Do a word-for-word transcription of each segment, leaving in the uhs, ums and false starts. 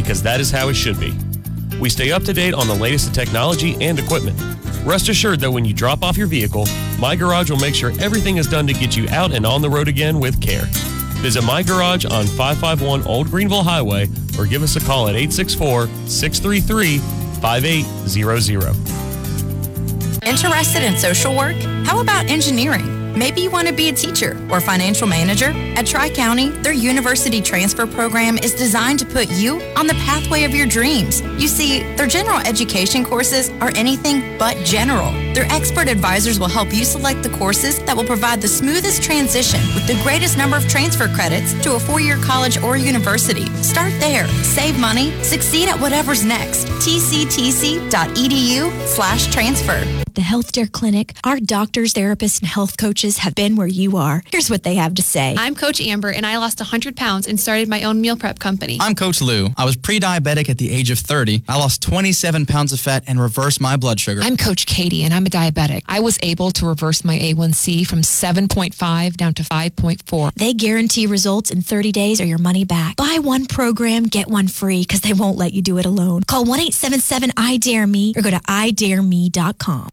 because that is how it should be. We stay up to date on the latest in technology and equipment. Rest assured that when you drop off your vehicle, My Garage will make sure everything is done to get you out and on the road again with care. Visit My Garage on five fifty-one Old Greenville Highway or give us a call at eight six four, six three three, five eight zero zero. Interested in social work? How about engineering? Maybe you want to be a teacher or financial manager. At Tri-County, their university transfer program is designed to put you on the pathway of your dreams. You see, their general education courses are anything but general. Their expert advisors will help you select the courses that will provide the smoothest transition with the greatest number of transfer credits to a four-year college or university. Start there, save money, succeed at whatever's next. tctc.edu slash transfer. The Health Dare Clinic, our doctors, therapists, and health coaches have been where you are. Here's what they have to say. I'm Coach Amber, and I lost one hundred pounds and started my own meal prep company. I'm Coach Lou. I was pre-diabetic at the age of thirty. I lost twenty-seven pounds of fat and reversed my blood sugar. I'm Coach Katie, and I'm a diabetic. I was able to reverse my A one C from seven point five down to five point four. They guarantee results in thirty days or your money back. Buy one program, get one free, because they won't let you do it alone. Call one eight seven seven I dare me or go to i dare me dot com.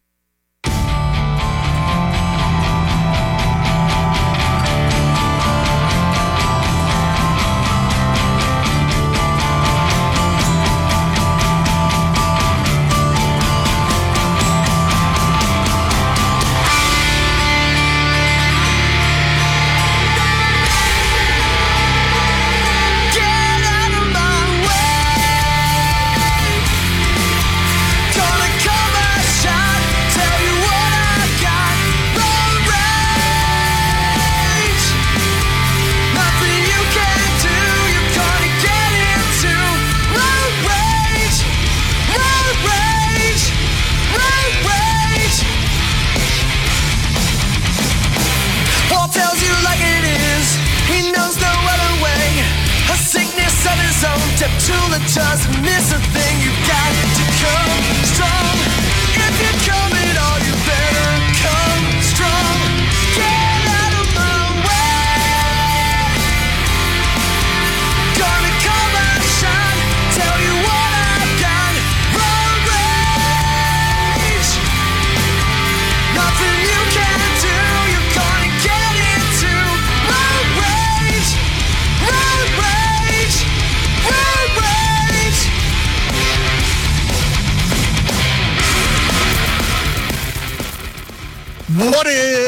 Doesn't miss a thing, you got to come strong. If you're coming on, you better come strong. Get out of my way. Gonna come and shine, tell you what I've got. Road rage, nothing you can do, you're gonna get into. Road rage, road rage, road rage. What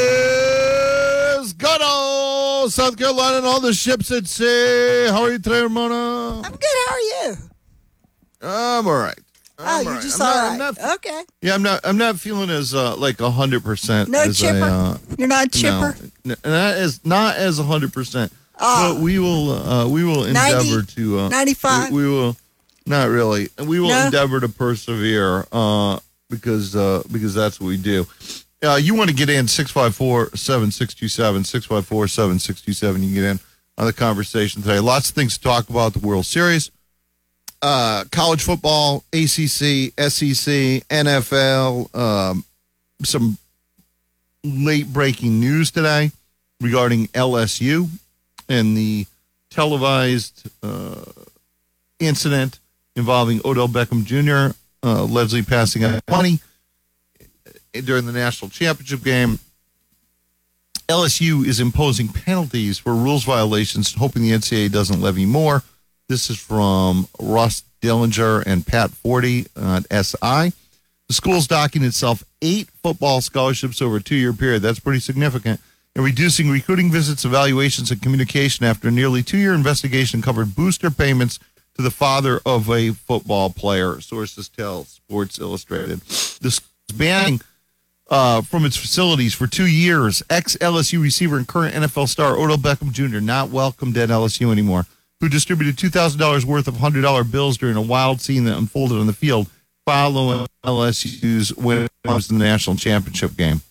is going on, South Carolina and all the ships at sea? How are you today, Ramona? I'm good. How are you? I'm all right. Oh, I'm you're all right. just I'm all not, right. I'm not, okay. Yeah, I'm not. I'm not feeling as uh, like a hundred percent. No as chipper. I, uh, You're not chipper. No, not as not as a hundred percent. Oh. But we will. Uh, we will endeavor ninety, to. Uh, ninety-five. We, we will. Not really. We will No? endeavor to persevere. Uh, because uh, because that's what we do. Uh, you want to get in six five four, seven six two seven, six five four, seven six two seven. You can get in on the conversation today. Lots of things to talk about. The World Series, uh, college football, A C C, S E C, N F L. Um, some late breaking news today regarding L S U and the televised uh, incident involving Odell Beckham Junior, uh, Leslie passing out twenty during the national championship game. L S U is imposing penalties for rules violations, hoping the N C double A doesn't levy more. This is from Russ Dillinger and Pat Forty at S I. The school's docking itself eight football scholarships over a two-year period. That's pretty significant. And reducing recruiting visits, evaluations, and communication after a nearly two-year investigation covered booster payments to the father of a football player, sources tell Sports Illustrated. This is banning Uh, from its facilities for two years. Ex-L S U receiver and current N F L star Odell Beckham Junior not welcomed at L S U anymore, who distributed two thousand dollars worth of one hundred dollar bills during a wild scene that unfolded on the field following L S U's win in the national championship game.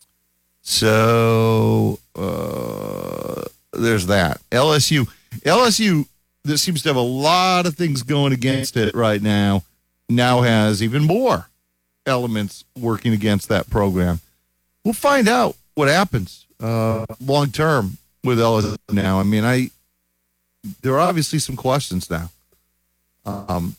So uh, there's that. L S U, L S U, that seems to have a lot of things going against it right now, now has even more elements working against that program. We'll find out what happens uh, long term with L S U now. I mean, I there are obviously some questions now. Um,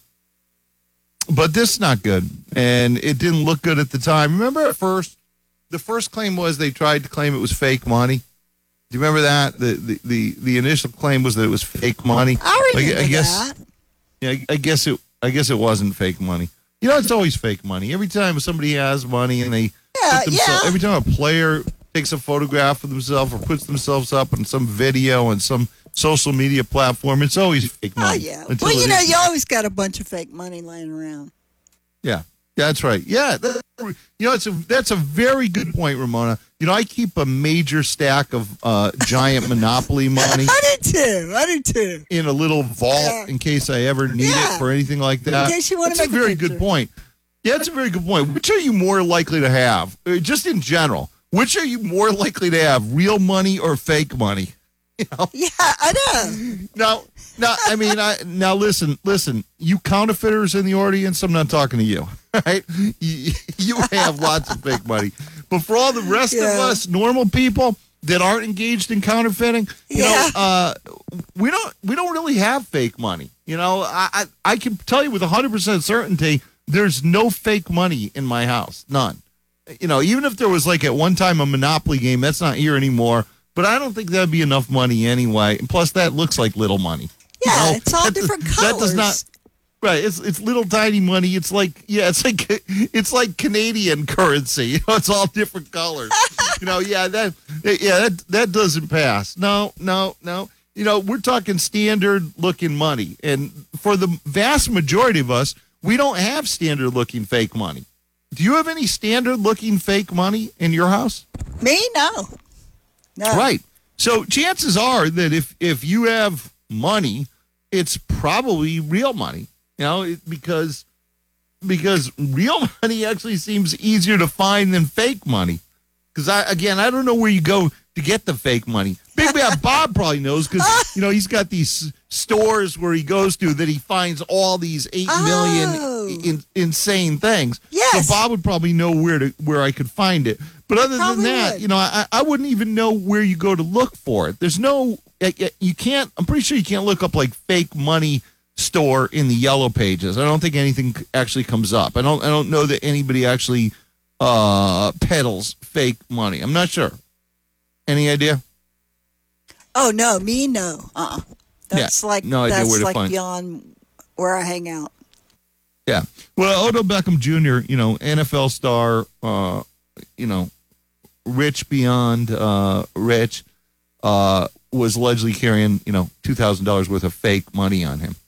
but this is not good, and it didn't look good at the time. Remember at first, the first claim was they tried to claim it was fake money. Do you remember that? The the the, the initial claim was that it was fake money. I remember I guess, that. Yeah, I guess it. I guess it wasn't fake money. You know, it's always fake money. Every time somebody has money and they Yeah, put themselves, yeah. every time a player takes a photograph of themselves or puts themselves up on some video on some social media platform, it's always fake Oh, money. yeah. Until Well, you it know, isn't. you always got a bunch of fake money laying around. Yeah, yeah, that's right. Yeah, that, you know, it's a that's a very good point, Ramona. You know, I keep a major stack of uh, giant Monopoly money I do too. I do too. in a little vault Yeah. in case I ever need Yeah. it for anything like that. In case you wanna That's make a a very picture. good point. Yeah, that's a very good point. Which are you more likely to have, Uh, just in general? Which are you more likely to have, real money or fake money? You know? Yeah, I know. Now, now, I mean, I now listen, listen. You counterfeiters in the audience, I'm not talking to you, right? You, you have lots of fake money, but for all the rest of Yeah. us, normal people that aren't engaged in counterfeiting, you Yeah. know, uh, we don't we don't really have fake money. You know, I I, I can tell you with one hundred percent certainty, there's no fake money in my house, none. You know, even if there was like at one time a Monopoly game, that's not here anymore. But I don't think that'd be enough money anyway. And plus, that looks like little money. You Yeah, know, it's all that- different That does not. colors. Right, it's it's little tiny money. It's like yeah, it's like it's like Canadian currency. You know, it's all different colors. you know, yeah, that yeah that that doesn't pass. No, no, no. You know, we're talking standard looking money, and for the vast majority of us, we don't have standard looking fake money. Do you have any standard looking fake money in your house? Me? No. No. Right. So chances are that if if you have money, it's probably real money. You know, it, because because real money actually seems easier to find than fake money. Because I again, I don't know where you go to get the fake money. Big Bad Bob probably knows because you know he's got these stores where he goes to that he finds all these eight million Oh. in, insane things. Yes. So Bob would probably know where to where I could find it. But other than Probably that, would. you know, I, I wouldn't even know where you go to look for it. There's no, you can't, I'm pretty sure you can't look up like fake money store in the yellow pages. I don't think anything actually comes up. I don't, I don't know that anybody actually uh, peddles fake money. I'm not sure. Any idea? Oh no, me no. Uh. uh That's Yeah, like no idea that's where to like find- beyond where I hang out. Yeah. Well, Odell Beckham Junior, you know, N F L star, uh, you know, rich beyond uh, rich, uh, was allegedly carrying, you know, two thousand dollars worth of fake money on him.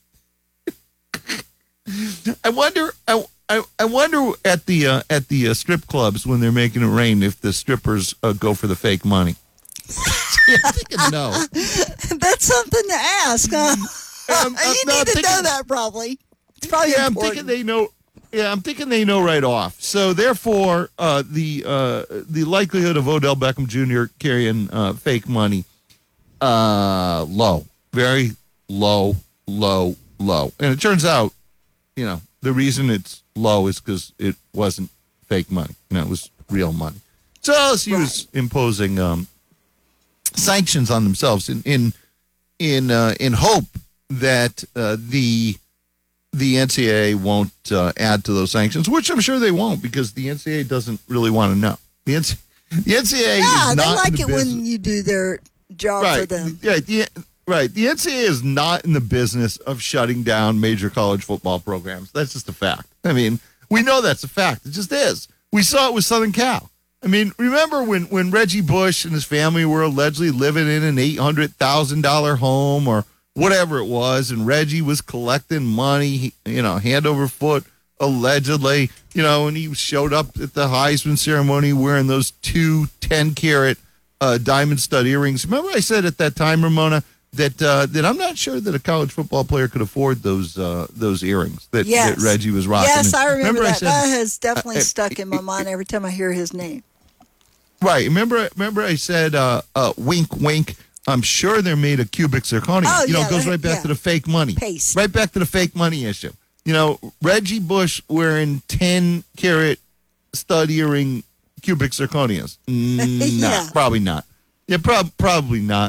I wonder, I, I, I wonder at the uh, at the uh, strip clubs when they're making it rain if the strippers uh, go for the fake money. I'm thinking no. That's something to ask. Huh? I'm- I'm you not need to thinking- know that probably. It's probably Yeah, I'm important. thinking they know. Yeah, I'm thinking they know right off. So therefore, uh, the uh, the likelihood of Odell Beckham Junior carrying uh, fake money, uh, low, very low, low, low. And it turns out, you know, the reason it's low is because it wasn't fake money. You know, it was real money. So L S U is imposing um, sanctions on themselves in in in uh, in hope that uh, the the N C double A won't uh, add to those sanctions, which I'm sure they won't because the N C double A doesn't really want to know. The N C the N C double A yeah, is they not like in the it business. when you do their job for right. them. Yeah, the, right. The N C double A is not in the business of shutting down major college football programs. That's just a fact. I mean, we know that's a fact. It just is. We saw it with Southern Cal. I mean, remember when, when Reggie Bush and his family were allegedly living in an eight hundred thousand dollars home or whatever it was, and Reggie was collecting money, you know, hand over foot, allegedly, you know, and he showed up at the Heisman ceremony wearing those two ten-carat uh, diamond stud earrings. Remember I said at that time, Ramona, that uh, that I'm not sure that a college football player could afford those uh, those earrings that, Yes. that Reggie was rocking. Yes, I remember, I that. said- that has definitely uh, stuck in my mind every time I hear his name. Right. Remember, remember I said, uh, uh, wink, wink. I'm sure they're made of cubic zirconia. Oh, you know, yeah, it goes like- right back yeah. to the fake money. Paste. Right back to the fake money issue. You know, Reggie Bush wearing ten carat stud earring cubic zirconias. Mm, Yeah. Nah, probably not. Yeah, prob- probably not.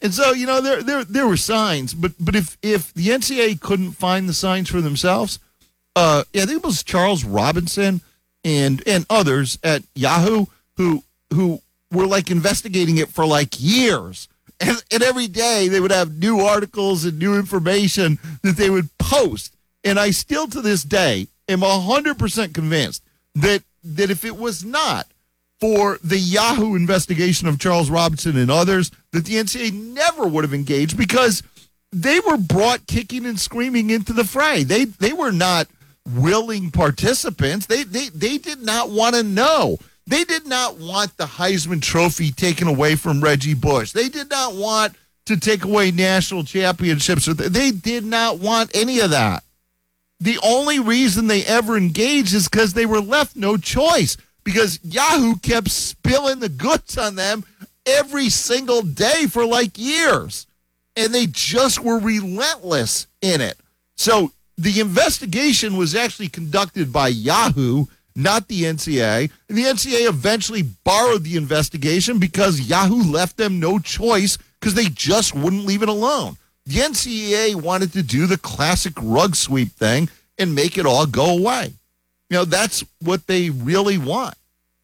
And so, you know, there there there were signs, but but if if the N C A A couldn't find the signs for themselves, uh, yeah, I think it was Charles Robinson and and others at Yahoo who who were like investigating it for like years. And, and every day they would have new articles and new information that they would post. And I still to this day am one hundred percent convinced that that if it was not for the Yahoo investigation of Charles Robinson and others, that the N C A A never would have engaged, because they were brought kicking and screaming into the fray. They they were not willing participants. They they they did not want to know. They did not want the Heisman Trophy taken away from Reggie Bush. They did not want to take away national championships. They did not want any of that. The only reason they ever engaged is because they were left no choice, because Yahoo kept spilling the goods on them every single day for like years. And they just were relentless in it. So the investigation was actually conducted by Yahoo, not the N C A A. And the N C A A eventually borrowed the investigation because Yahoo left them no choice, because they just wouldn't leave it alone. The N C A A wanted to do the classic rug sweep thing and make it all go away. You know, that's what they really want.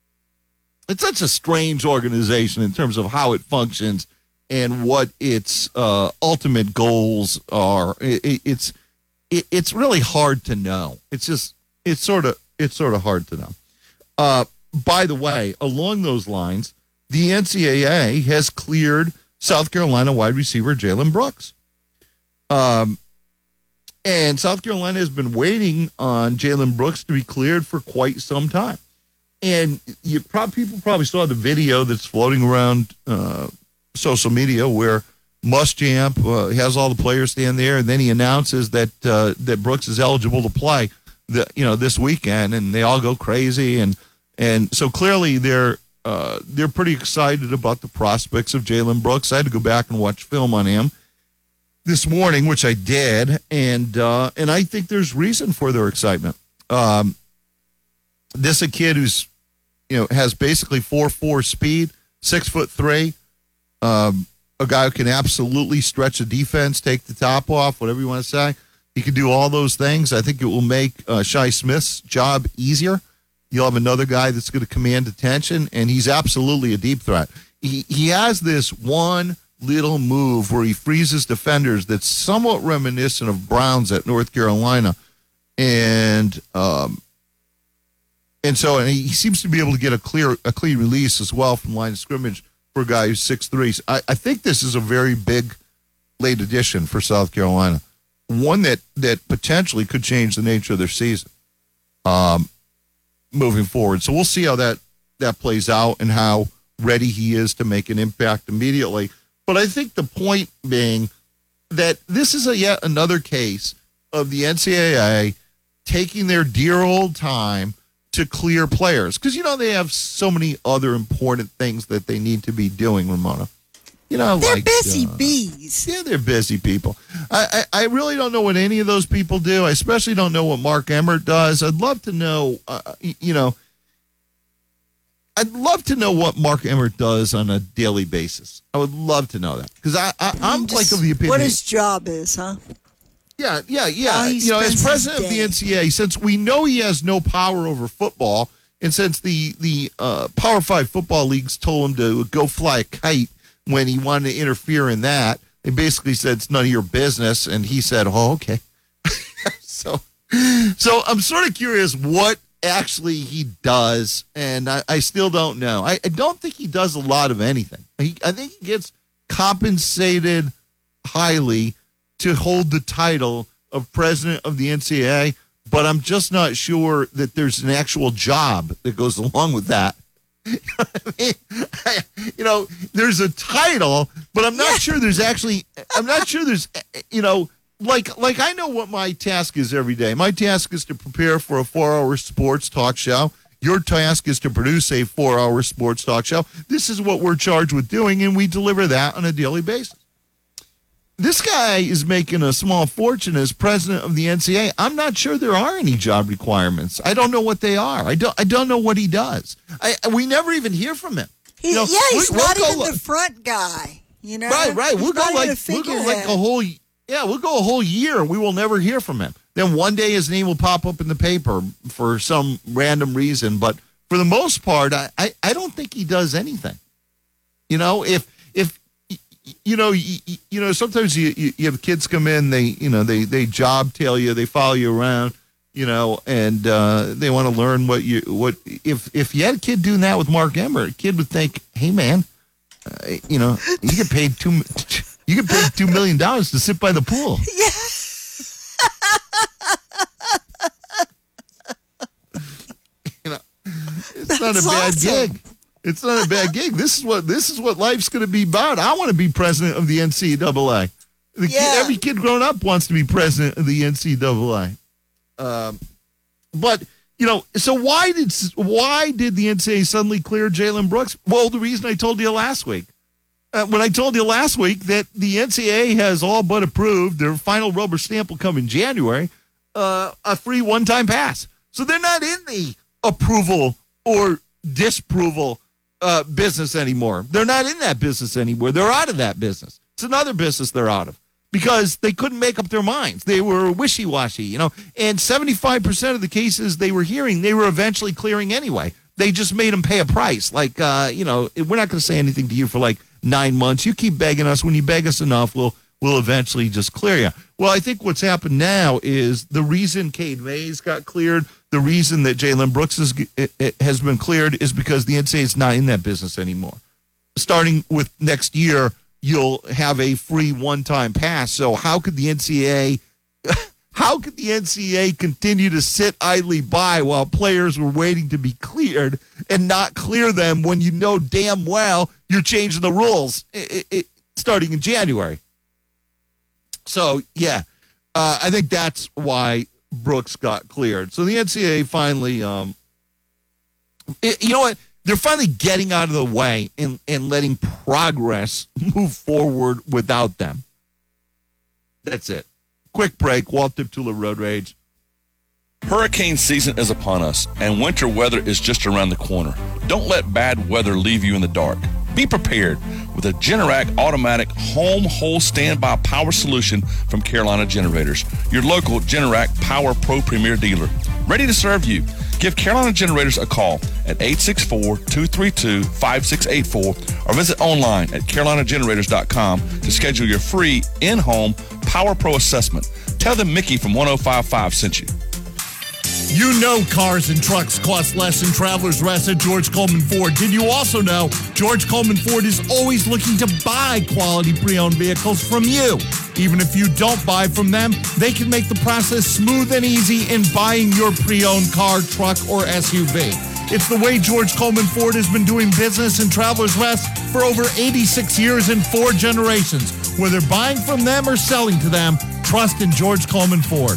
It's such a strange organization in terms of how it functions and what its uh, ultimate goals are. It, it, it's it, it's really hard to know. It's just it's sort of it's sort of hard to know. Uh, by the way, along those lines, the N C A A has cleared South Carolina wide receiver Jalen Brooks. Um, and South Carolina has been waiting on Jalen Brooks to be cleared for quite some time. And you probably, people probably saw the video that's floating around uh, social media where Muschamp uh, has all the players stand there, and then he announces that uh, that Brooks is eligible to play, the you know this weekend, and they all go crazy, and and so clearly they're uh, they're pretty excited about the prospects of Jalen Brooks. I had to go back and watch film on him this morning, which I did, and uh, and I think there's reason for their excitement. Um, this is a kid who's, you know, has basically four four speed, six foot three, um, a guy who can absolutely stretch a defense, take the top off, whatever you want to say. He can do all those things. I think it will make uh, Shi Smith's job easier. You'll have another guy that's going to command attention, and he's absolutely a deep threat. He he has this one little move where he freezes defenders that's somewhat reminiscent of Browns at North Carolina, and um, and so and he seems to be able to get a clear a clean release as well from line of scrimmage for a guy who's six three. I, I think this is a very big late addition for South Carolina, one that that potentially could change the nature of their season um, moving forward. So we'll see how that that plays out and how ready he is to make an impact immediately. But I think the point being that this is a yet another case of the N C A A taking their dear old time to clear players. Because, you know, they have so many other important things that they need to be doing, Ramona. You know, They're like, busy uh, bees. Yeah, they're busy people. I, I, I really don't know what any of those people do. I especially don't know what Mark Emmert does. I'd love to know, uh, you know, I'd love to know what Mark Emmert does on a daily basis. I would love to know that, because I, I, I'm Just like of the opinion. What his job is, huh? Yeah, yeah, yeah. How he You know, as spends his president of the day. N C A A, since we know he has no power over football, and since the the uh, Power Five football leagues told him to go fly a kite when he wanted to interfere in that, they basically said it's none of your business, and he said, "Oh, okay." so, so I'm sort of curious what actually he does, and I, I still don't know. I, I don't think he does a lot of anything. He, I think he gets compensated highly to hold the title of president of the N C A A, but I'm just not sure that there's an actual job that goes along with that. You know, there's a title, but I'm not sure there's actually, I'm not sure there's, you know, like, like I know what my task is every day. My task is to prepare for a four-hour sports talk show. Your task is to produce a four-hour sports talk show. This is what we're charged with doing, and we deliver that on a daily basis. This guy is making a small fortune as president of the N C A A. I'm not sure there are any job requirements. I don't know what they are. I don't. I don't know what he does. I we never even hear from him. He, You know, yeah, he's we- we'll not go even look. the front guy. You know, Right, right. He's We'll go probably like a we'll go like figurehead. a whole yeah, we'll go a whole year. We will never hear from him. Then one day his name will pop up in the paper for some random reason. But for the most part, I, I, I don't think he does anything. You know, if if you know you, you know sometimes you, you you have kids come in, they you know they they job tail you, they follow you around, you know, and uh, they want to learn what you what if if you had a kid doing that with Mark Emmert, a kid would think, hey man. Uh, you know, you get paid two. You get paid two million dollars to sit by the pool. Yeah. You know, it's That's not a bad awesome. gig. It's not a bad gig. This is what this is what life's going to be about. I want to be president of the N C double A. The kid, Yeah. every kid growing up wants to be president of the N C double A. Um, but. You know, so why did why did the N C double A suddenly clear Jalen Brooks? Well, the reason I told you last week. Uh, when I told you last week that the N C double A has all but approved, their final rubber stamp will come in January, uh, a free one-time pass. So they're not in the approval or disapproval uh, business anymore. They're not in that business anymore. They're out of that business. It's another business they're out of. Because they couldn't make up their minds. They were wishy-washy, you know. And seventy-five percent of the cases they were hearing, they were eventually clearing anyway. They just made them pay a price. Like, uh, you know, we're not going to say anything to you for like nine months. You keep begging us. When you beg us enough, we'll we'll eventually just clear you. Well, I think what's happened now is the reason Cade Mays got cleared, the reason that Jalen Brooks is, it, it has been cleared is because the N C double A is not in that business anymore. Starting with next year, you'll have a free one-time pass. So how could the N C double A, how could the N C double A continue to sit idly by while players were waiting to be cleared and not clear them when you know damn well you're changing the rules it, it, starting in January? So, yeah, uh, I think that's why Brooks got cleared. So the N C double A finally, um, it, you know what? They're finally getting out of the way and, and letting progress move forward without them. That's it. Quick break. Walt Diptula, Road Rage. Hurricane season is upon us, and winter weather is just around the corner. Don't let bad weather leave you in the dark. Be prepared with a Generac automatic home whole standby power solution from Carolina Generators, your local Generac Power Pro Premier dealer. Ready to serve you. Give Carolina Generators a call at eight six four, two three two, five six eight four or visit online at carolina generators dot com to schedule your free in-home Power Pro assessment. Tell them Mickey from one oh five five sent you. You know cars and trucks cost less than Travelers Rest at George Coleman Ford. Did you also know George Coleman Ford is always looking to buy quality pre-owned vehicles from you? Even if you don't buy from them, they can make the process smooth and easy in buying your pre-owned car, truck, or S U V. It's the way George Coleman Ford has been doing business in Travelers Rest for over eighty-six years and four generations. Whether buying from them or selling to them, trust in George Coleman Ford.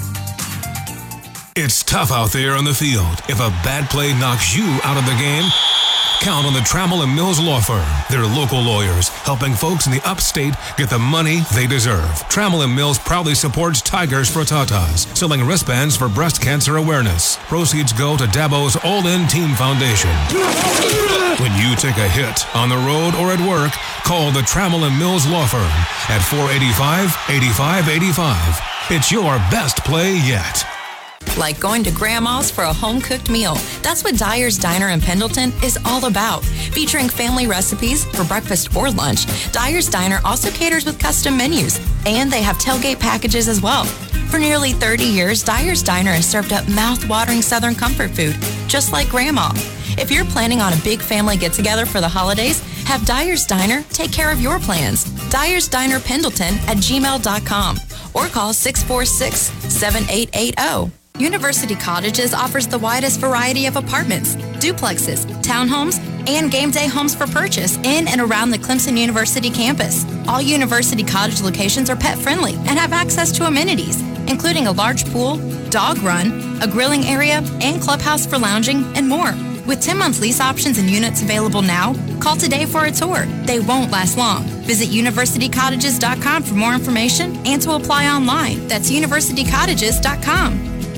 It's tough out there on the field. If a bad play knocks you out of the game, count on the Trammell and Mills Law Firm. They're local lawyers helping folks in the upstate get the money they deserve. Trammell and Mills proudly supports Tigers for Tatas, selling wristbands for breast cancer awareness. Proceeds go to Dabo's All-In Team Foundation. When you take a hit on the road or at work, call the Trammell and Mills Law Firm at four eight five, eight five eight five. It's your best play yet. Like going to Grandma's for a home-cooked meal. That's what Dyer's Diner in Pendleton is all about. Featuring family recipes for breakfast or lunch, Dyer's Diner also caters with custom menus, and they have tailgate packages as well. For nearly thirty years, Dyer's Diner has served up mouth-watering Southern comfort food, just like Grandma. If you're planning on a big family get-together for the holidays, have Dyer's Diner take care of your plans. Dyer's Diner Pendleton at gmail dot com or call six four six, seven eight eight zero. University Cottages offers the widest variety of apartments, duplexes, townhomes, and game day homes for purchase in and around the Clemson University campus. All University Cottage locations are pet friendly and have access to amenities, including a large pool, dog run, a grilling area, and clubhouse for lounging, and more. With ten-month lease options and units available now, call today for a tour. They won't last long. Visit university cottages dot com for more information and to apply online. That's university cottages dot com.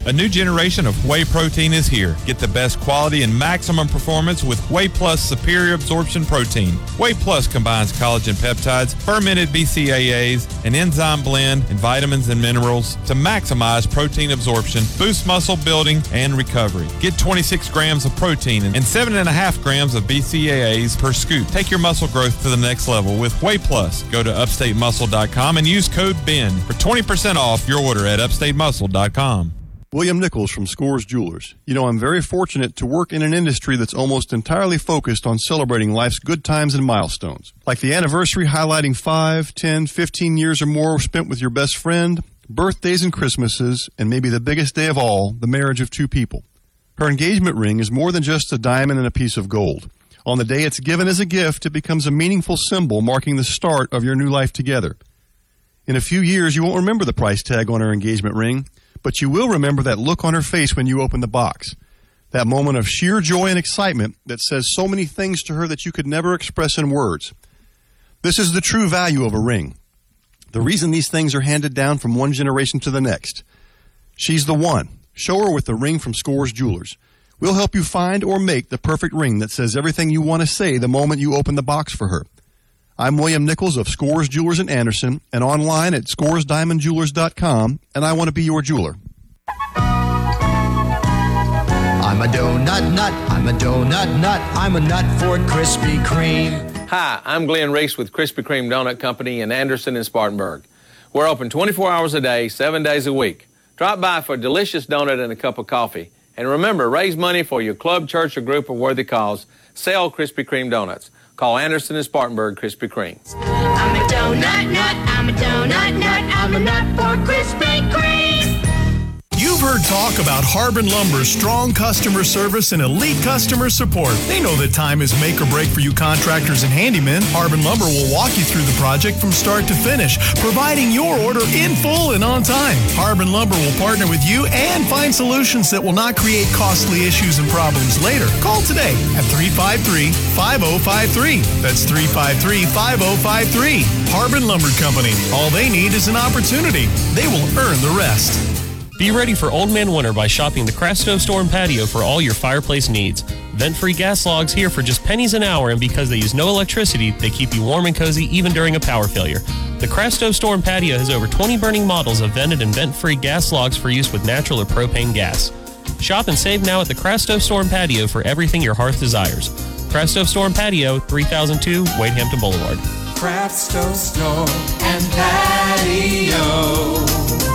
A new generation of whey protein is here. Get the best quality and maximum performance with Whey Plus Superior Absorption Protein. Whey Plus combines collagen peptides, fermented B C A As, an enzyme blend, and vitamins and minerals to maximize protein absorption, boost muscle building, and recovery. Get twenty-six grams of protein and seven point five grams of B C A As per scoop. Take your muscle growth to the next level with Whey Plus. Go to upstate muscle dot com and use code BEN for twenty percent off your order at upstate muscle dot com. William Nichols from Scores Jewelers. You know, I'm very fortunate to work in an industry that's almost entirely focused on celebrating life's good times and milestones. Like the anniversary highlighting five, ten, fifteen years or more spent with your best friend, birthdays and Christmases, and maybe the biggest day of all, the marriage of two people. Her engagement ring is more than just a diamond and a piece of gold. On the day it's given as a gift, it becomes a meaningful symbol marking the start of your new life together. In a few years, you won't remember the price tag on her engagement ring, but you will remember that look on her face when you open the box. That moment of sheer joy and excitement that says so many things to her that you could never express in words. This is the true value of a ring. The reason these things are handed down from one generation to the next. She's the one. Show her with the ring from Scores Jewelers. We'll help you find or make the perfect ring that says everything you want to say the moment you open the box for her. I'm William Nichols of Scores Jewelers in Anderson and online at scores diamond jewelers dot com, and I want to be your jeweler. I'm a donut nut, I'm a donut nut, I'm a nut for Krispy Kreme. Hi, I'm Glenn Reese with Krispy Kreme Donut Company in Anderson and Spartanburg. We're open twenty-four hours a day, seven days a week. Drop by for a delicious donut and a cup of coffee. And remember, raise money for your club, church, or group of worthy cause. Sell Krispy Kreme donuts. Call Anderson and Spartanburg Krispy Kreme. I'm a donut nut, I'm a donut nut, I'm a nut for Krispy Kreme. You've heard talk about Harbin Lumber's strong customer service and elite customer support. They know that time is make or break for you contractors and handymen. Harbin Lumber will walk you through the project from start to finish, providing your order in full and on time. Harbin Lumber will partner with you and find solutions that will not create costly issues and problems later. Call today at three five three, five oh five three. That's three five three, five oh five three. Harbin Lumber Company. All they need is an opportunity. They will earn the rest. Be ready for Old Man Winter by shopping the Craft Stove Store and Patio for all your fireplace needs. Vent-free gas logs here for just pennies an hour, and because they use no electricity, they keep you warm and cozy even during a power failure. The Craft Stove Store and Patio has over twenty burning models of vented and vent-free gas logs for use with natural or propane gas. Shop and save now at the Craft Stove Store and Patio for everything your hearth desires. Craft Stove Store and Patio, three thousand two Wade Hampton Boulevard. Craft Stove Store and Patio.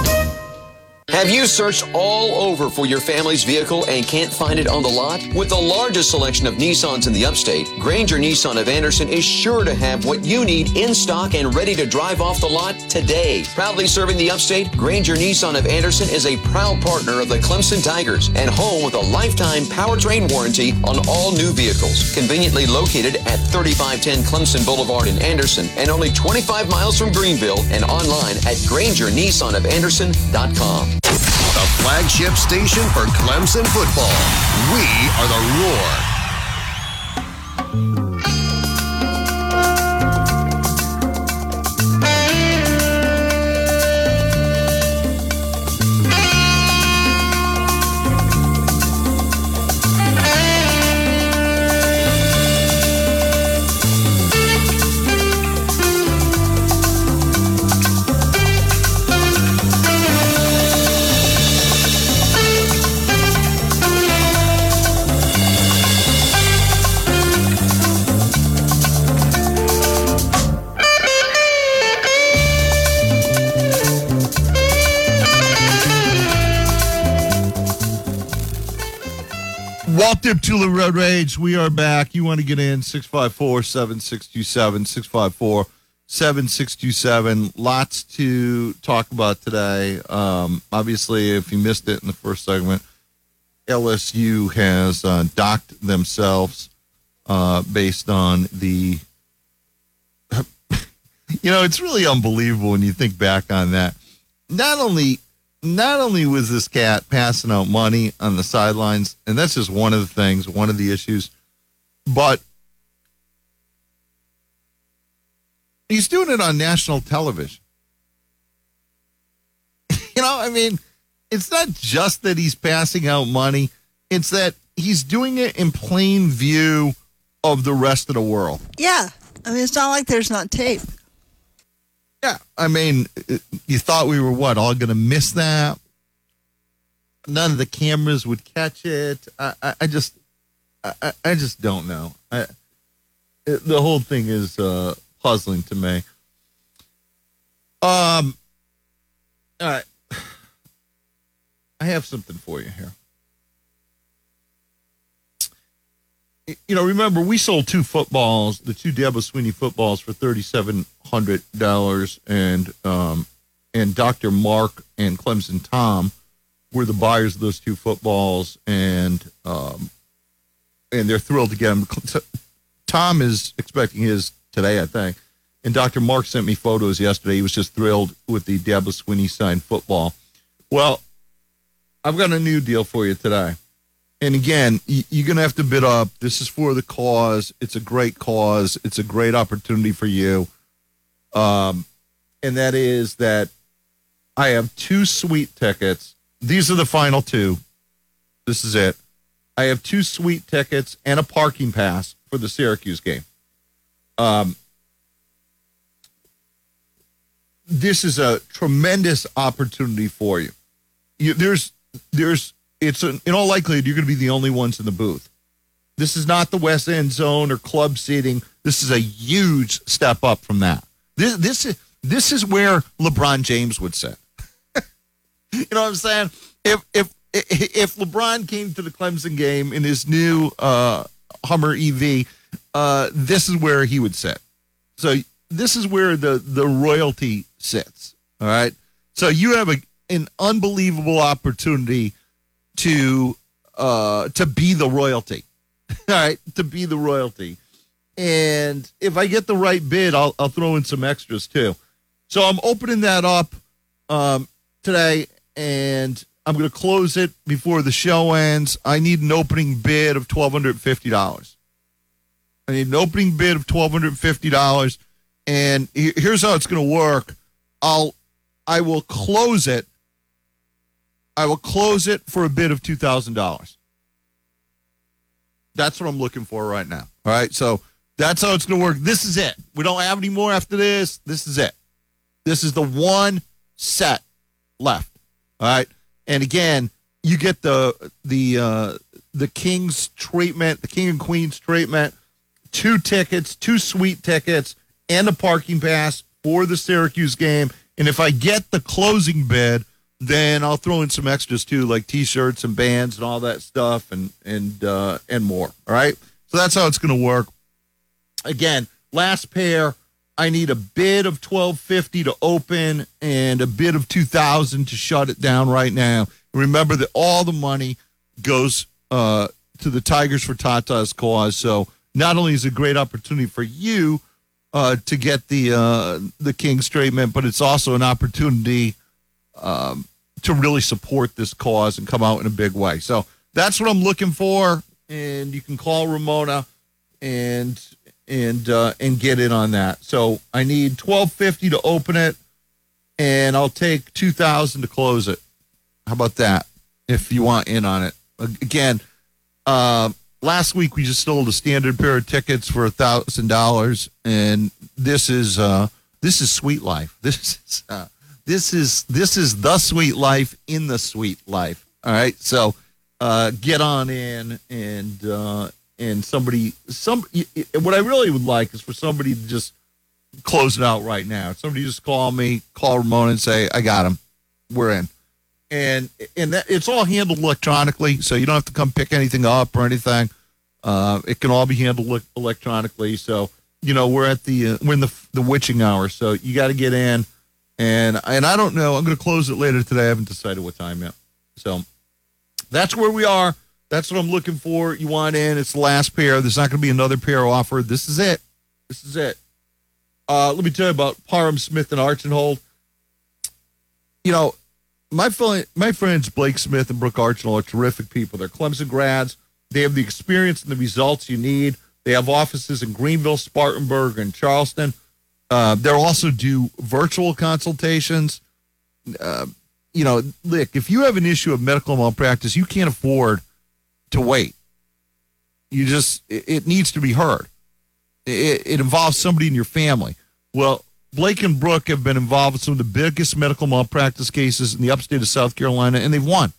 Have you searched all over for your family's vehicle and can't find it on the lot? With the largest selection of Nissans in the upstate, Granger Nissan of Anderson is sure to have what you need in stock and ready to drive off the lot today. Proudly serving the upstate, Granger Nissan of Anderson is a proud partner of the Clemson Tigers and home with a lifetime powertrain warranty on all new vehicles. Conveniently located at thirty-five ten Clemson Boulevard in Anderson and only twenty-five miles from Greenville, and online at granger nissan of anderson dot com. The flagship station for Clemson football. We are the Roar. Walk-Dip Tula Road Rage. We are back. You want to get in, six five four, seven six two seven, six five four, seven six two seven. Lots to talk about today. Um, obviously, if you missed it in the first segment, L S U has uh, docked themselves uh, based on the... you know, it's really unbelievable when you think back on that. Not only... Not only was this cat passing out money on the sidelines, and that's just one of the things, one of the issues, but he's doing it on national television. You know, I mean, it's not just that he's passing out money. It's that he's doing it in plain view of the rest of the world. Yeah. I mean, it's not like there's not tape. Yeah. I mean, you thought we were, what, all going to miss that? None of the cameras would catch it. I, I, I just, I, I just don't know. I, it, the whole thing is uh, puzzling to me. Um. All right. I have something for you here. You know, remember, we sold two footballs, the two Dabo Swinney footballs, for thirty-seven hundred dollars, and um, and Doctor Mark and Clemson Tom were the buyers of those two footballs, and um, and they're thrilled to get them. Tom is expecting his today, I think, and Doctor Mark sent me photos yesterday. He was just thrilled with the Dabo Swinney signed football. Well, I've got a new deal for you today. And again, you're going to have to bid up. This is for the cause. It's a great cause. It's a great opportunity for you. Um, and that is that I have two suite tickets. These are the final two. This is it. I have two suite tickets and a parking pass for the Syracuse game. Um, this is a tremendous opportunity for you. you there's, there's, It's an, in all likelihood, you're going to be the only ones in the booth. This is not the West End zone or club seating. This is a huge step up from that. This this is this is where LeBron James would sit. You know what I'm saying? If if if LeBron came to the Clemson game in his new uh, Hummer E V, uh, this is where he would sit. So this is where the the royalty sits. All right. So you have a an unbelievable opportunity to uh to be the royalty. All right, to be the royalty. And if I get the right bid, I'll I'll throw in some extras too. So I'm opening that up um today, and I'm going to close it before the show ends. I need an opening bid of twelve fifty dollars. I need an opening bid of twelve fifty dollars, and here's how it's going to work. I'll I will close it I will close it for a bid of two thousand dollars. That's what I'm looking for right now. All right, so that's how it's going to work. This is it. We don't have any more after this. This is it. This is the one set left. All right, and again, you get the the uh, the King's treatment, the King and Queen's treatment, two tickets, two suite tickets, and a parking pass for the Syracuse game. And if I get the closing bid, then I'll throw in some extras too, like T-shirts and bands and all that stuff, and and uh, and more. All right, so that's how it's going to work. Again, last pair. I need a bid of twelve fifty to open and a bid of two thousand to shut it down right now. Remember that all the money goes uh, to the Tigers for Tata's cause. So not only is it a great opportunity for you uh, to get the uh, the King's treatment, but it's also an opportunity Um, to really support this cause and come out in a big way. So that's what I'm looking for, and you can call Ramona and and uh, and get in on that. So I need twelve fifty to open it, and I'll take two thousand to close it. How about that? If you want in on it, again, uh, last week we just sold a standard pair of tickets for a thousand dollars, and this is uh, this is Sweet Life. This is. Uh, This is this is the sweet life in the sweet life. All right, so uh, get on in, and uh, and somebody some what I really would like is for somebody to just close it out right now. Somebody just call me, call Ramona, and say I got him. We're in, and and that, it's all handled electronically, so you don't have to come pick anything up or anything. Uh, it can all be handled electronically. So you know we're at the uh, we're in the the witching hour, so you got to get in. And and I don't know. I'm going to close it later today. I haven't decided what time yet. So that's where we are. That's what I'm looking for. You want in. It's the last pair. There's not going to be another pair offered. This is it. This is it. Uh, let me tell you about Parham, Smith, and Archenhold. You know, my, my friends Blake Smith and Brooke Archenhold are terrific people. They're Clemson grads. They have the experience and the results you need. They have offices in Greenville, Spartanburg, and Charleston. Uh, they'll also do virtual consultations. Uh, you know, look, if you have an issue of medical malpractice, you can't afford to wait. You just, it, it needs to be heard. It, it involves somebody in your family. Well, Blake and Brooke have been involved with some of the biggest medical malpractice cases in the upstate of South Carolina, and they've won.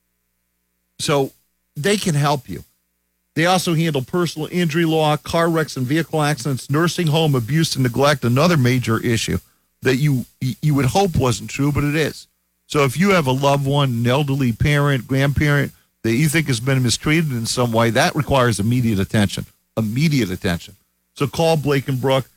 So they can help you. They also handle personal injury law, car wrecks and vehicle accidents, nursing home abuse and neglect, another major issue that you you would hope wasn't true, but it is. So if you have a loved one, an elderly parent, grandparent that you think has been mistreated in some way, that requires immediate attention. Immediate attention. So call Blake and Brooke,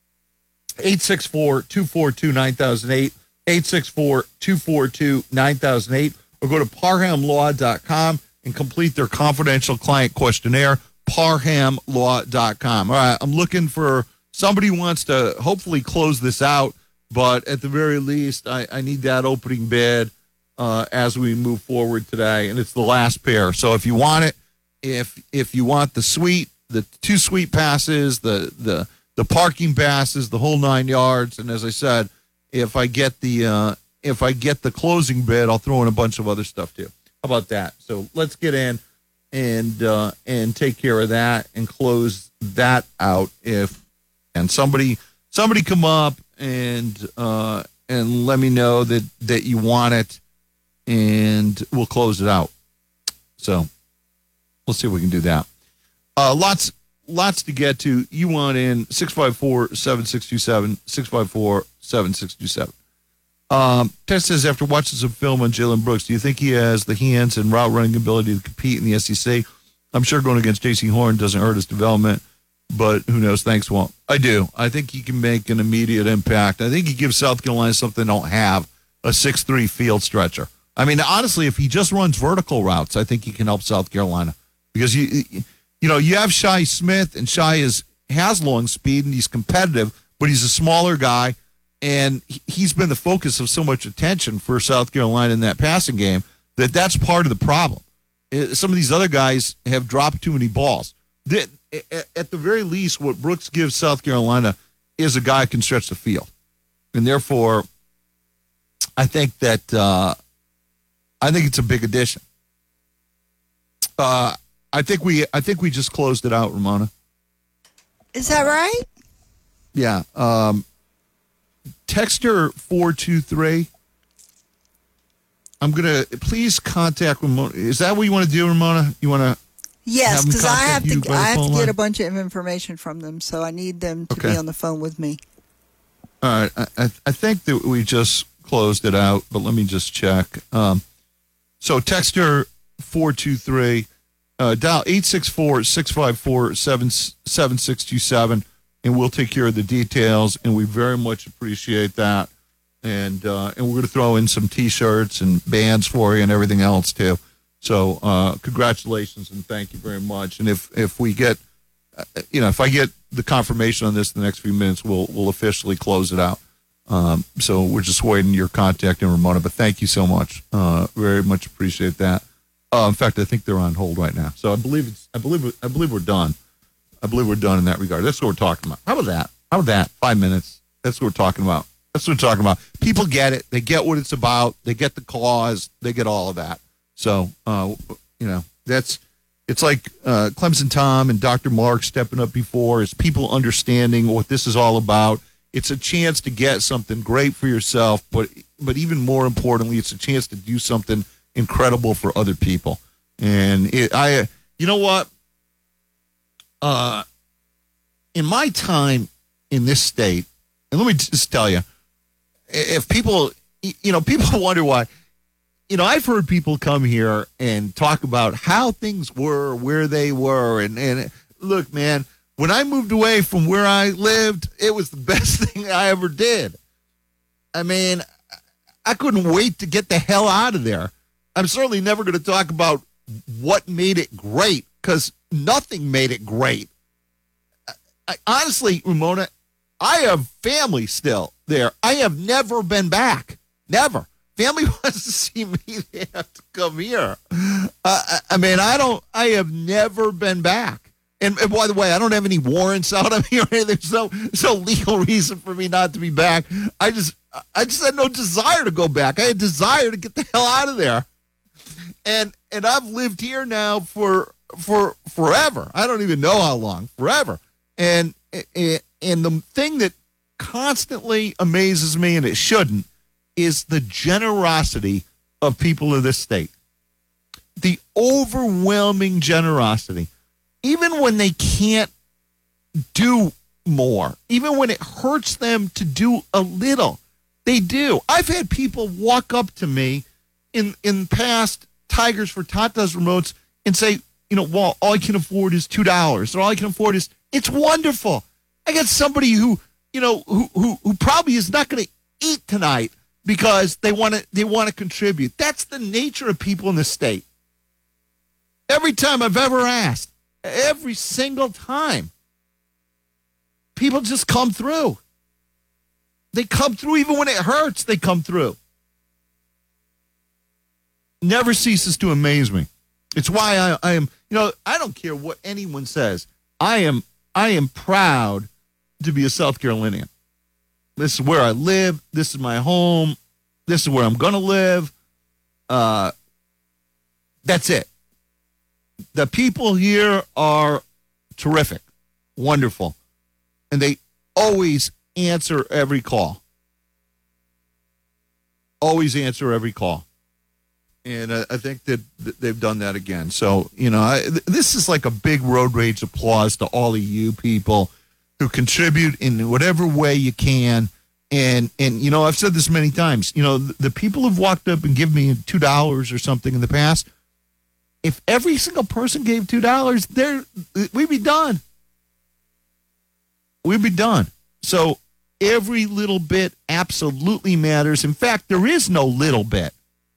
eight six four, two four two, nine thousand eight, eight six four, two four two, nine thousand eight, or go to parham law dot com and complete their confidential client questionnaire, parham law dot com. All right, I'm looking for somebody who wants to hopefully close this out, but at the very least, I, I need that opening bid uh, as we move forward today, and it's the last pair. So if you want it, if if you want the suite, the two suite passes, the the the parking passes, the whole nine yards, and as I said, if I get the uh, if I get the closing bid, I'll throw in a bunch of other stuff too. How about that? So let's get in and uh, and take care of that and close that out. If and somebody somebody come up and uh, and let me know that that you want it, and we'll close it out. So let's see if we can do that. Uh, lots, lots to get to. You want in six five four, seven six two seven, six five four, seven six two seven. Um, Ted says, after watching some film on Jalen Brooks, do you think he has the hands and route running ability to compete in the S E C? I'm sure going against J C Horn doesn't hurt his development, but who knows? Thanks, Walt. I do. I think he can make an immediate impact. I think he gives South Carolina something they don't have, a six three field stretcher. I mean, honestly, if he just runs vertical routes, I think he can help South Carolina because you, you know, you have Shi Smith, and Shi is has long speed and he's competitive, but he's a smaller guy, and he's been the focus of so much attention for South Carolina in that passing game that that's part of the problem. Some of these other guys have dropped too many balls. At the very least, what Brooks gives South Carolina is a guy who can stretch the field, and therefore, I think that uh, I think it's a big addition. Uh, I think we I think we just closed it out, Ramona. Is that right? Yeah. Um, Texter four two three. I'm gonna please contact Ramona. Is that what you want to do, Ramona? You want to? Yes, because I have to. I have to line? get a bunch of information from them, so I need them to Okay. be on the phone with me. All right. I, I I think that we just closed it out, but let me just check. Um, so Texter four two three, uh, dial eight six four, six five four, seven six two seven, and we'll take care of the details, and we very much appreciate that. And uh, and we're going to throw in some T-shirts and bands for you and everything else too. So uh, congratulations and thank you very much. And if if we get, uh, you know, if I get the confirmation on this in the next few minutes, we'll we'll officially close it out. Um, so we're just waiting your contact and Ramona. But thank you so much. Uh, very much appreciate that. Uh, in fact, I think they're on hold right now. So I believe it's I believe I believe we're done. I believe we're done in that regard. That's what we're talking about. How about that? How about that? Five minutes. That's what we're talking about. That's what we're talking about. People get it. They get what it's about. They get the cause. They get all of that. So, uh, you know, that's, it's like uh, Clemson Tom and Doctor Mark stepping up before. It's people understanding what this is all about. It's a chance to get something great for yourself, but but even more importantly, it's a chance to do something incredible for other people. And it, I, you know what? Uh, in my time in this state, and let me just tell you, if people, you know, people wonder why, you know, I've heard people come here and talk about how things were, where they were. And, and look, man, when I moved away from where I lived, it was the best thing I ever did. I mean, I couldn't wait to get the hell out of there. I'm certainly never going to talk about what made it great because nothing made it great. I, I, honestly, Ramona, I have family still there. I have never been back. Never. Family wants to see me. They have to come here. Uh, I, I mean, I don't, I have never been back. And, and by the way, I don't have any warrants out on me or anything. There's no, there's no legal reason for me not to be back. I just I just had no desire to go back. I had desire to get the hell out of there. And and I've lived here now for for forever. I don't even know how long. Forever. And and, and the thing that constantly amazes me, and it shouldn't, is the generosity of people of this state. The overwhelming generosity. Even when they can't do more, even when it hurts them to do a little, they do. I've had people walk up to me in, in past Tigers for Tatas remotes and say, you know, well, all I can afford is two dollars. Or all I can afford is, it's wonderful. I got somebody who, you know, who, who, who probably is not going to eat tonight because they want to they want to contribute. That's the nature of people in this state. Every time I've ever asked, every single time, people just come through. They come through even when it hurts. They come through. Never ceases to amaze me. It's why I, I am, you know, I don't care what anyone says. I am, I am proud to be a South Carolinian. This is where I live. This is my home. This is where I'm going to live. Uh, that's it. The people here are terrific, wonderful, and they always answer every call. Always answer every call. And uh, I think that they've done that again. So, you know, I, th- this is like a big road rage applause to all of you people who contribute in whatever way you can. And, and you know, I've said this many times, you know, the, the people who've walked up and given me two dollars or something in the past, if every single person gave two dollars, there we'd be done. We'd be done. So every little bit absolutely matters. In fact, there is no little bit.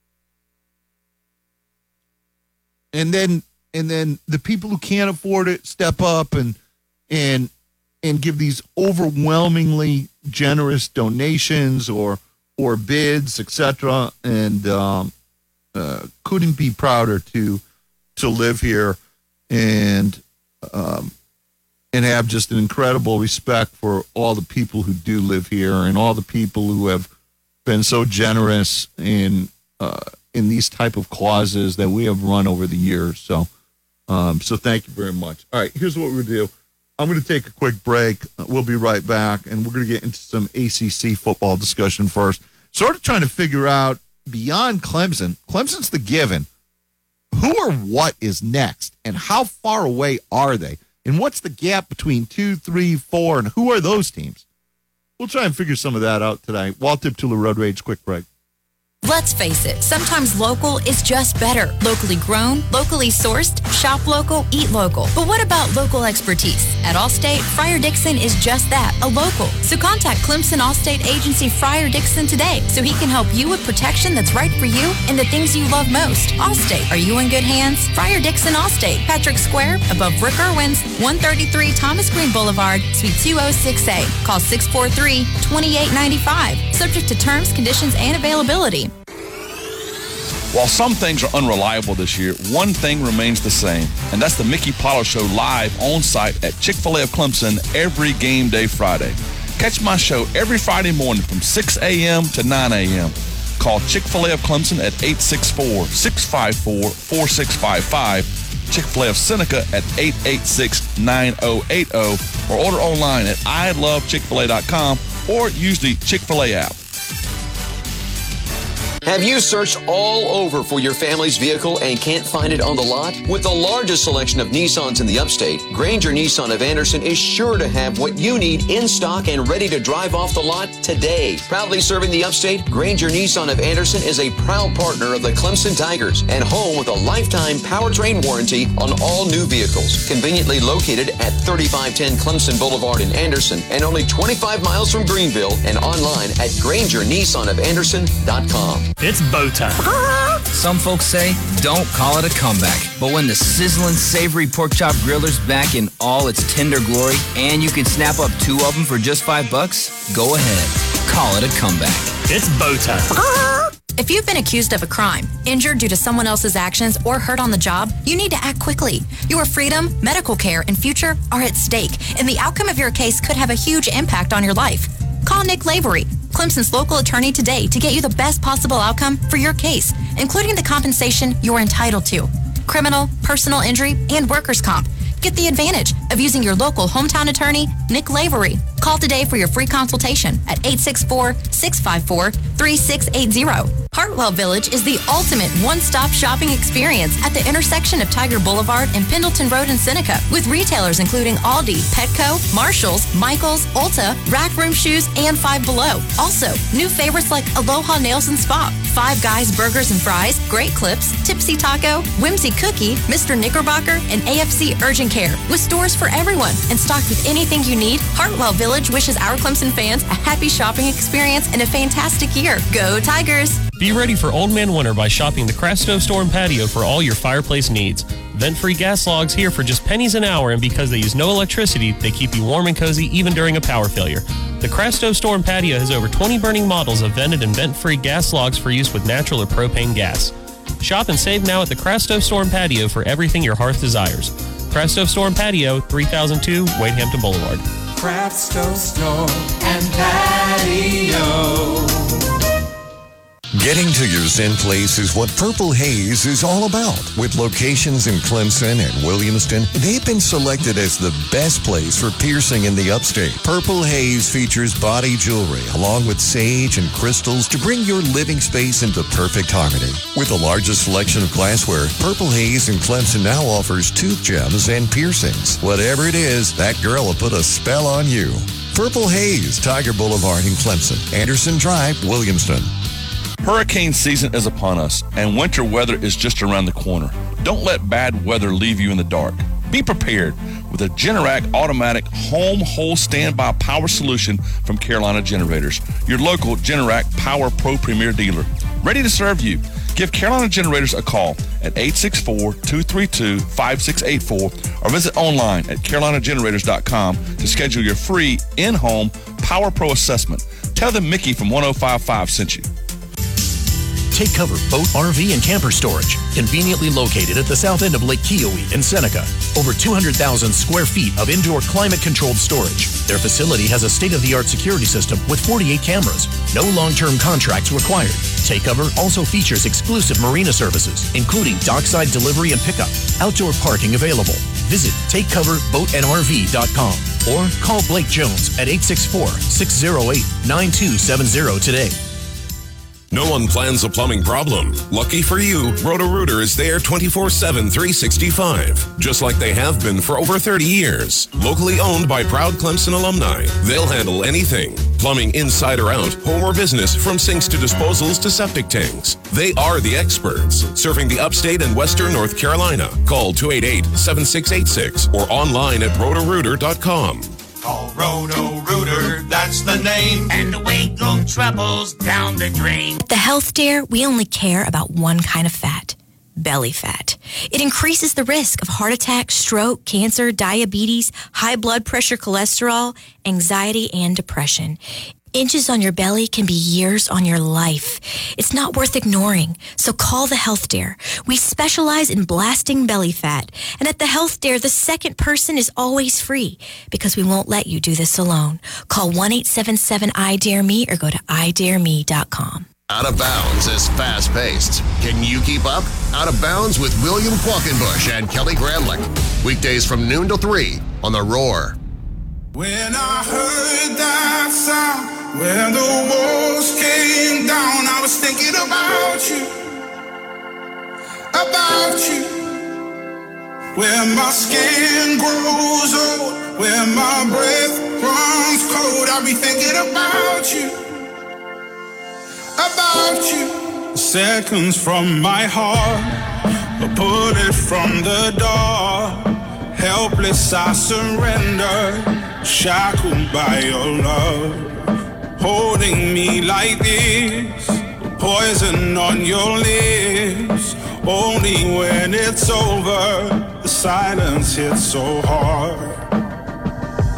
And then and then the people who can't afford it step up and and and give these overwhelmingly generous donations or or bids, et cetera. And um, uh, couldn't be prouder to to live here and um, and have just an incredible respect for all the people who do live here and all the people who have been so generous in uh, in these type of causes that we have run over the years. So, um, so thank you very much. All right, here's what we're going to do. I'm going to take a quick break. We'll be right back, and we're going to get into some A C C football discussion first. Sort of trying to figure out, beyond Clemson, Clemson's the given. Who or what is next, and how far away are they? And what's the gap between two, three, four, and who are those teams? We'll try and figure some of that out today. Walt Diptula, Road Rage, quick break. Let's face it, sometimes local is just better. Locally grown, locally sourced, shop local, eat local. But what about local expertise? At Allstate, Friar Dixon is just that, a local. So contact Clemson Allstate Agency Friar Dixon today so he can help you with protection that's right for you and the things you love most. Allstate, are you in good hands? Friar Dixon Allstate, Patrick Square, above Rick Irwin's, one thirty-three Thomas Green Boulevard, Suite two oh six A. Call six four three, two eight nine five. Subject to terms, conditions, and availability. While some things are unreliable this year, one thing remains the same, and that's the Mickey Pollard Show live on site at Chick-fil-A of Clemson every game day Friday. Catch my show every Friday morning from six a.m. to nine a.m. Call Chick-fil-A of Clemson at eight six four, six five four, four six five five, Chick-fil-A of Seneca at eight eight six, nine oh eight oh, or order online at I love chick fil a dot com or use the Chick-fil-A app. Have you searched all over for your family's vehicle and can't find it on the lot? With the largest selection of Nissans in the upstate, Granger Nissan of Anderson is sure to have what you need in stock and ready to drive off the lot today. Proudly serving the upstate, Granger Nissan of Anderson is a proud partner of the Clemson Tigers and home with a lifetime powertrain warranty on all new vehicles. Conveniently located at thirty-five ten Clemson Boulevard in Anderson and only twenty-five miles from Greenville and online at Granger Nissan of Anderson dot com. It's bow time. Some folks say, don't call it a comeback. But when the sizzling, savory pork chop griller's back in all its tender glory, and you can snap up two of them for just five bucks, go ahead. Call it a comeback. It's bow time. If you've been accused of a crime, injured due to someone else's actions, or hurt on the job, you need to act quickly. Your freedom, medical care, and future are at stake, and the outcome of your case could have a huge impact on your life. Call Nick Lavery, Clemson's local attorney, today to get you the best possible outcome for your case, including the compensation you're entitled to. Criminal, personal injury, and workers' comp. Get the advantage of using your local hometown attorney, Nick Lavery. Call today for your free consultation at eight six four, six five four, three six eight zero. Hartwell Village is the ultimate one-stop shopping experience at the intersection of Tiger Boulevard and Pendleton Road in Seneca, with retailers including Aldi, Petco, Marshalls, Michaels, Ulta, Rack Room Shoes, and Five Below. Also, new favorites like Aloha Nails and Spa, Five Guys Burgers and Fries, Great Clips, Tipsy Taco, Whimsy Cookie, Mister Knickerbocker, and A F C Urgent Care, with stores for everyone and stocked with anything you need. Hartwell Village wishes our Clemson fans a happy shopping experience and a fantastic year. Go Tigers! Be ready for Old Man Winter by shopping the Craft Stove Store and Patio for all your fireplace needs. Vent-free gas logs here for just pennies an hour, and because they use no electricity, they keep you warm and cozy even during a power failure. The Craft Stove Store and Patio has over twenty burning models of vented and vent-free gas logs for use with natural or propane gas. Shop and save now at the Craft Stove Store and Patio for everything your hearth desires. Craft Stove Store and Patio, three thousand two Wade Hampton Boulevard. Craft Stove Store and Patio. Getting to your Zen place is what Purple Haze is all about. With locations in Clemson and Williamston, they've been selected as the best place for piercing in the upstate. Purple Haze features body jewelry along with sage and crystals to bring your living space into perfect harmony. With the largest selection of glassware, Purple Haze in Clemson now offers tooth gems and piercings. Whatever it is, that girl will put a spell on you. Purple Haze, Tiger Boulevard in Clemson, Anderson Drive, Williamston. Hurricane season is upon us, and winter weather is just around the corner. Don't let bad weather leave you in the dark. Be prepared with a Generac automatic home whole standby power solution from Carolina Generators, your local Generac Power Pro Premier dealer. Ready to serve you. Give Carolina Generators a call at eight six four, two three two, five six eight four or visit online at carolina generators dot com to schedule your free in-home Power Pro assessment. Tell them Mickey from one oh five point five sent you. Take Cover Boat, R V, and Camper Storage, conveniently located at the south end of Lake Kiowee in Seneca. Over two hundred thousand square feet of indoor climate-controlled storage. Their facility has a state-of-the-art security system with forty-eight cameras. No long-term contracts required. Take Cover also features exclusive marina services, including dockside delivery and pickup. Outdoor parking available. Visit take cover boat and r v dot com or call Blake Jones at eight six four, six oh eight, nine two seven zero today. No one plans a plumbing problem. Lucky for you, Roto-Rooter is there twenty-four seven, three sixty-five, just like they have been for over thirty years. Locally owned by proud Clemson alumni, they'll handle anything. Plumbing inside or out, home or business, from sinks to disposals to septic tanks. They are the experts, serving the upstate and western North Carolina. Call two eight eight, seven six eight six or online at roto rooter dot com. Call Roto-Rooter, that's the name. And the weight room troubles down the drain. At the Health Dare, we only care about one kind of fat, belly fat. It increases the risk of heart attack, stroke, cancer, diabetes, high blood pressure, cholesterol, anxiety, and depression. Inches on your belly can be years on your life. It's not worth ignoring, so call the Health Dare. We specialize in blasting belly fat, and at the Health Dare, the second person is always free because we won't let you do this alone. Call one eight seven seven I dare me or go to i dare me dot com. Out of Bounds is fast-paced. Can you keep up? Out of Bounds with William Qualkenbush and Kelly Gramlich. Weekdays from noon to three on The Roar. When I heard that sound, when the walls came down, I was thinking about you, about you. When my skin grows old, when my breath runs cold, I'll be thinking about you, about you. Seconds from my heart, a bullet from the door. Helpless I surrender, shackled by your love. Holding me like this, poison on your lips. Only when it's over, the silence hits so hard.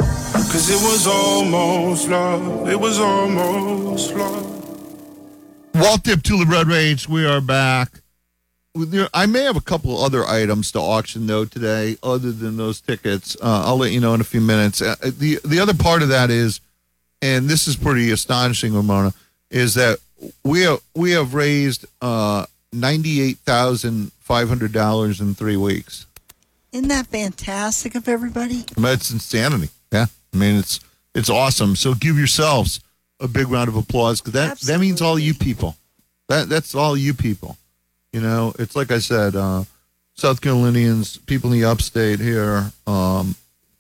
Cause it was almost love, it was almost love. Walt Dip-Tula Road Rage, we are back. I may have a couple other items to auction, though, today, other than those tickets. Uh, I'll let you know in a few minutes. Uh, the The other part of that is, and this is pretty astonishing, Ramona, is that we have, we have raised uh, ninety-eight thousand five hundred dollars in three weeks. Isn't that fantastic of everybody? That's insanity. Yeah. I mean, it's it's awesome. So give yourselves a big round of applause, because that, that means all you people. That That's all you people. You know, it's like I said, uh, South Carolinians, people in the upstate here um,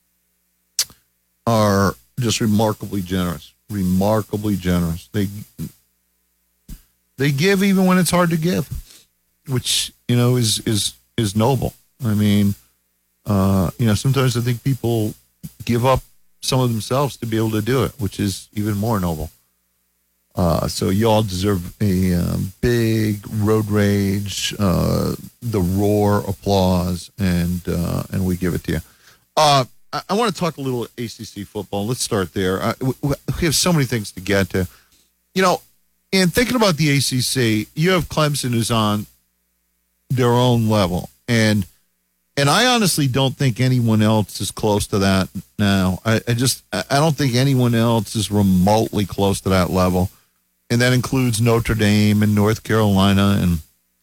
are just remarkably generous. Remarkably generous. They they give even when it's hard to give, which, you know, is is is noble. I mean, uh, you know, sometimes I think people give up some of themselves to be able to do it, which is even more noble. Uh, so you all deserve a um, big road rage, uh, the roar applause, and uh, and we give it to you. Uh, I, I want to talk a little A C C football. Let's start there. Uh, we, we have so many things to get to. You know, in thinking about the A C C, you have Clemson who's on their own level, and and I honestly don't think anyone else is close to that now. I, I just I don't think anyone else is remotely close to that level. And that includes Notre Dame and North Carolina and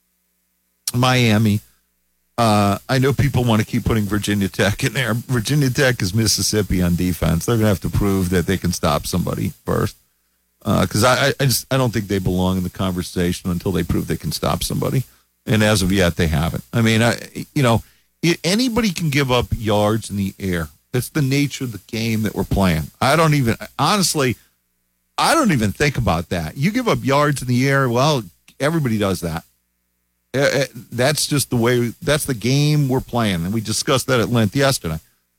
Miami. Uh, I know people want to keep putting Virginia Tech in there. Virginia Tech is Mississippi on defense. They're going to have to prove that they can stop somebody first. Because uh, I, I just I don't think they belong in the conversation until they prove they can stop somebody. And as of yet, they haven't. I mean, I you know, it, anybody can give up yards in the air. That's the nature of the game that we're playing. I don't even, honestly, I don't even think about that. You give up yards in the air, well, everybody does that. That's just the way, that's the game we're playing. And we discussed that at length yesterday.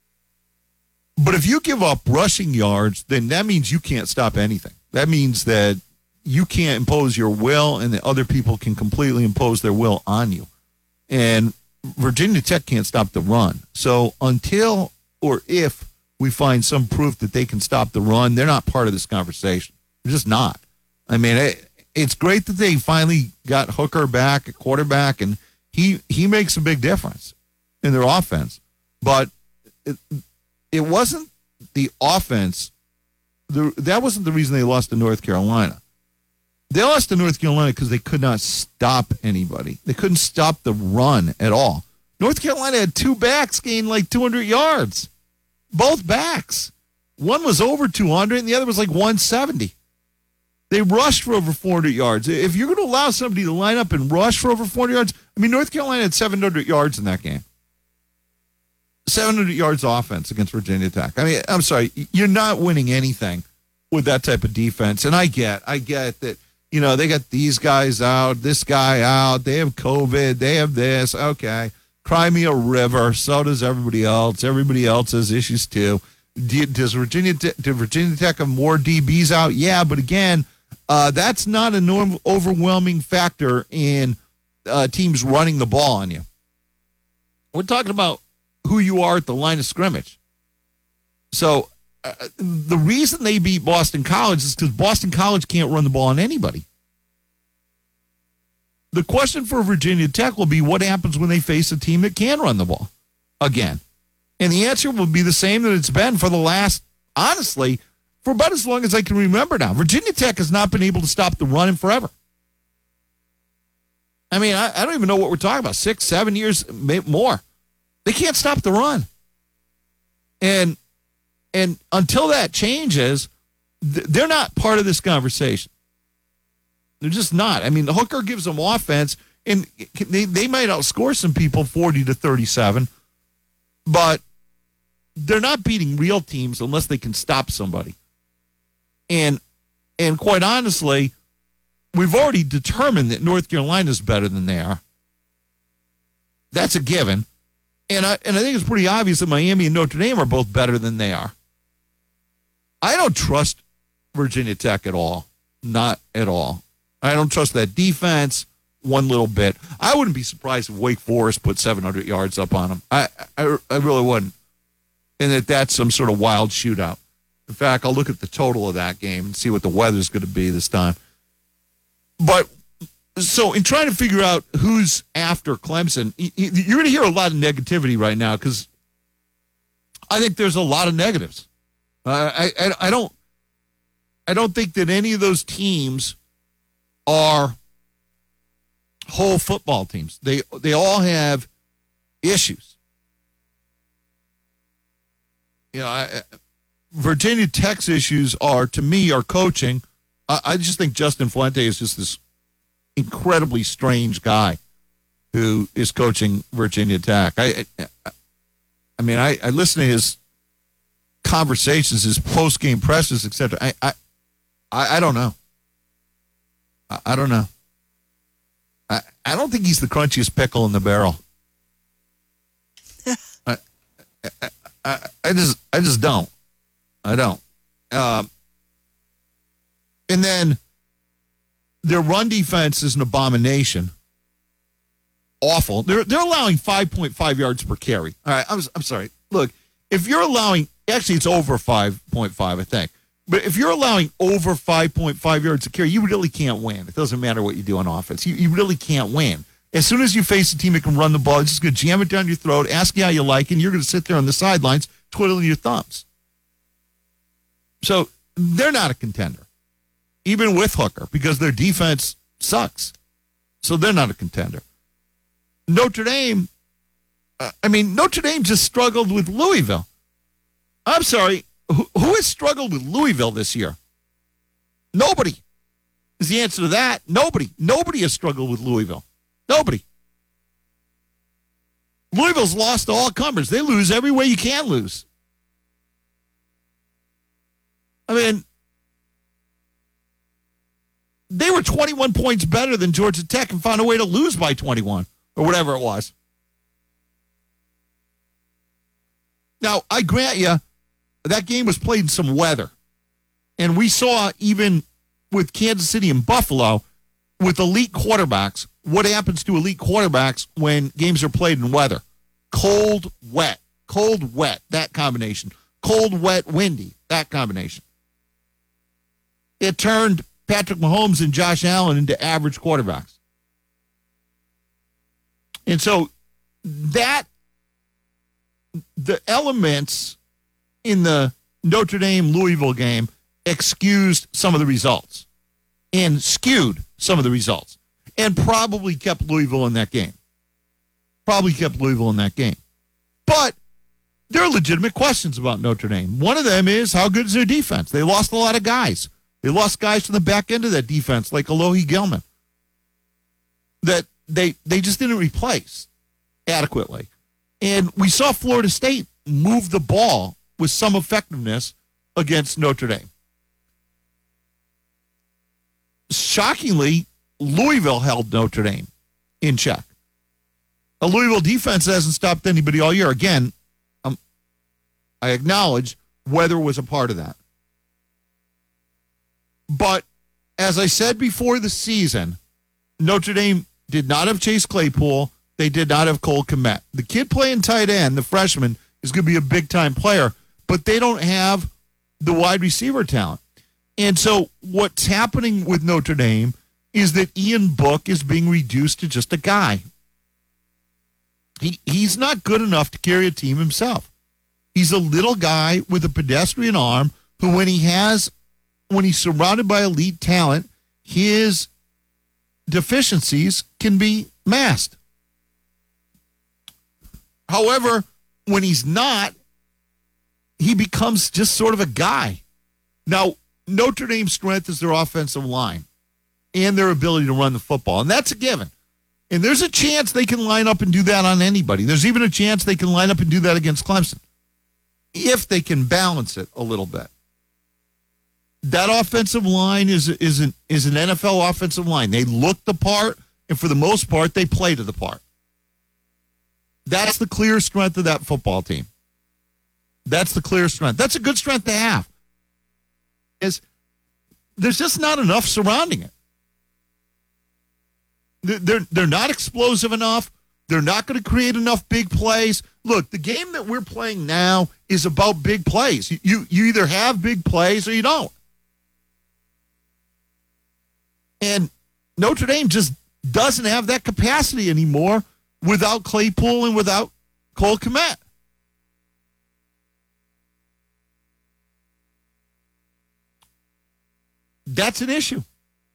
But if you give up rushing yards, then that means you can't stop anything. That means that you can't impose your will and that other people can completely impose their will on you. And Virginia Tech can't stop the run. So until or if we find some proof that they can stop the run, they're not part of this conversation. They're just not. I mean, it, it's great that they finally got Hooker back at quarterback, and he he makes a big difference in their offense. But it, it wasn't the offense. The, that wasn't the reason they lost to North Carolina. They lost to North Carolina because they could not stop anybody. They couldn't stop the run at all. North Carolina had two backs gain like two hundred yards. Both backs. One was over two hundred and the other was like one seventy. They rushed for over four hundred yards. If you're going to allow somebody to line up and rush for over four hundred yards, I mean, North Carolina had seven hundred yards in that game. seven hundred yards offense against Virginia Tech. I mean, I'm sorry, you're not winning anything with that type of defense. And I get, I get that, you know, they got these guys out, this guy out, they have COVID, they have this, okay. Cry me a river. So does everybody else. Everybody else has issues too. Does Virginia Te- did Virginia Tech have more D Bs out? Yeah, but again, uh, that's not a norm- overwhelming factor in uh, teams running the ball on you. We're talking about who you are at the line of scrimmage. So uh, the reason they beat Boston College is because Boston College can't run the ball on anybody. The question for Virginia Tech will be what happens when they face a team that can run the ball again. And the answer will be the same that it's been for the last, honestly, for about as long as I can remember now. Virginia Tech has not been able to stop the run in forever. I mean, I, I don't even know what we're talking about. Six, seven years, more. They can't stop the run. And, and until that changes, th- they're not part of this conversation. They're just not. I mean, the Hooker gives them offense, and they, they might outscore some people forty to thirty-seven, but they're not beating real teams unless they can stop somebody. And and quite honestly, we've already determined that North Carolina is better than they are. That's a given. And I and I think it's pretty obvious that Miami and Notre Dame are both better than they are. I don't trust Virginia Tech at all. Not at all. I don't trust that defense one little bit. I wouldn't be surprised if Wake Forest put seven hundred yards up on them. I, I, I really wouldn't. And that that's some sort of wild shootout. In fact, I'll look at the total of that game and see what the weather's going to be this time. but so in trying to figure out who's after Clemson, you're going to hear a lot of negativity right now because I think there's a lot of negatives. Uh, I, I I don't I don't think that any of those teams are whole football teams. They they all have issues. You know, I, Virginia Tech's issues are, to me, are coaching. I, I just think Justin Fuente is just this incredibly strange guy who is coaching Virginia Tech. I, I, I mean, I, I listen to his conversations, his post-game presses, et cetera. I, I, I, I don't know. I, I don't know. I, I don't think he's the crunchiest pickle in the barrel. I, I, I, I just, I just don't. I don't. Um, and then their run defense is an abomination. Awful. They're they're allowing five point five yards per carry. All right, I'm I'm sorry. Look, if you're allowing, actually it's over five point five, I think. But if you're allowing over five point five yards a carry, you really can't win. It doesn't matter what you do on offense. You you really can't win. As soon as you face a team that can run the ball, it's just going to jam it down your throat, ask you how you like it, and you're going to sit there on the sidelines twiddling your thumbs. So they're not a contender, even with Hooker, because their defense sucks. So they're not a contender. Notre Dame, uh, I mean, Notre Dame just struggled with Louisville. I'm sorry, who, who has struggled with Louisville this year? Nobody is the answer to that. Nobody. Nobody has struggled with Louisville. Nobody. Louisville's lost to all comers. They lose every way you can lose. I mean, they were twenty-one points better than Georgia Tech and found a way to lose by twenty-one or whatever it was. Now, I grant you, that game was played in some weather. And we saw, even with Kansas City and Buffalo, with elite quarterbacks, what happens to elite quarterbacks when games are played in weather. Cold, wet. Cold, wet, that combination. Cold, wet, windy, that combination. It turned Patrick Mahomes and Josh Allen into average quarterbacks. And so that, the elements in the Notre Dame-Louisville game excused some of the results and skewed some of the results and probably kept Louisville in that game. Probably kept Louisville in that game. But there are legitimate questions about Notre Dame. One of them is, how good is their defense? They lost a lot of guys. They lost guys from the back end of that defense, like Alohi Gilman, that they they just didn't replace adequately. And we saw Florida State move the ball with some effectiveness against Notre Dame. Shockingly, Louisville held Notre Dame in check. A Louisville defense hasn't stopped anybody all year. Again, um, I acknowledge weather was a part of that. But as I said before the season, Notre Dame did not have Chase Claypool. They did not have Cole Kmet. The kid playing tight end, the freshman, is going to be a big-time player, but they don't have the wide receiver talent. And so what's happening with Notre Dame is that Ian Book is being reduced to just a guy. He He's not good enough to carry a team himself. He's a little guy with a pedestrian arm who, when he has, when he's surrounded by elite talent, his deficiencies can be masked. However, when he's not, he becomes just sort of a guy. Now, Notre Dame's strength is their offensive line and their ability to run the football, and that's a given. And there's a chance they can line up and do that on anybody. There's even a chance they can line up and do that against Clemson if they can balance it a little bit. That offensive line is is an, is an N F L offensive line. They look the part, and for the most part, they play to the part. That's the clear strength of that football team. That's the clear strength. That's a good strength to have. Is there's just not enough surrounding it. They're, they're not explosive enough. They're not going to create enough big plays. Look, the game that we're playing now is about big plays. You, you, you either have big plays or you don't. And Notre Dame just doesn't have that capacity anymore without Claypool and without Cole Kmet. That's an issue.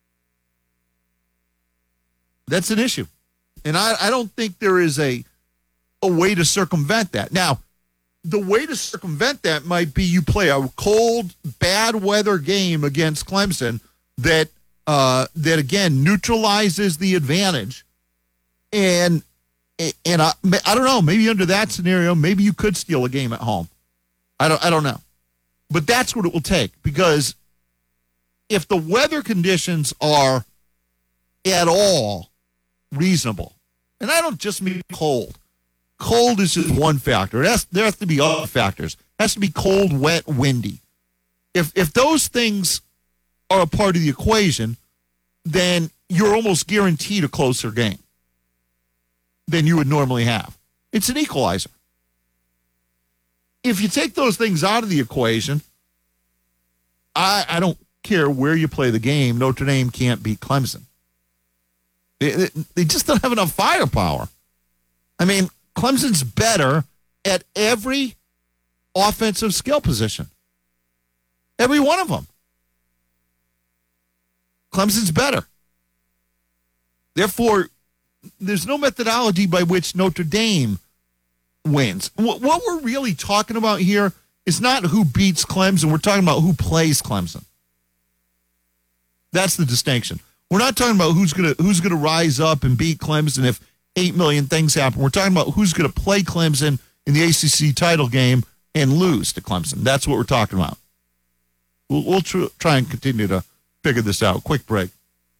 That's an issue. And I, I don't think there is a, a way to circumvent that. Now, the way to circumvent that might be you play a cold, bad weather game against Clemson that, uh, that again, neutralizes the advantage. And, and I, I don't know, maybe under that scenario, maybe you could steal a game at home. I don't, I don't know. But that's what it will take, because if the weather conditions are at all reasonable, and I don't just mean cold. Cold is just one factor. It has, there has to be other factors. It has to be cold, wet, windy. If if those things are a part of the equation, then you're almost guaranteed a closer game than you would normally have. It's an equalizer. If you take those things out of the equation, I, I don't care where you play the game, Notre Dame can't beat Clemson. They, they, they just don't have enough firepower. I mean, Clemson's better at every offensive skill position. Every one of them. Clemson's better. Therefore, there's no methodology by which Notre Dame wins. What, what we're really talking about here is not who beats Clemson. We're talking about who plays Clemson. That's the distinction. We're not talking about who's gonna who's gonna rise up and beat Clemson if eight million things happen. We're talking about who's gonna play Clemson in the A C C title game and lose to Clemson. That's what we're talking about. We'll, we'll tr- try and continue to figure this out. Quick break.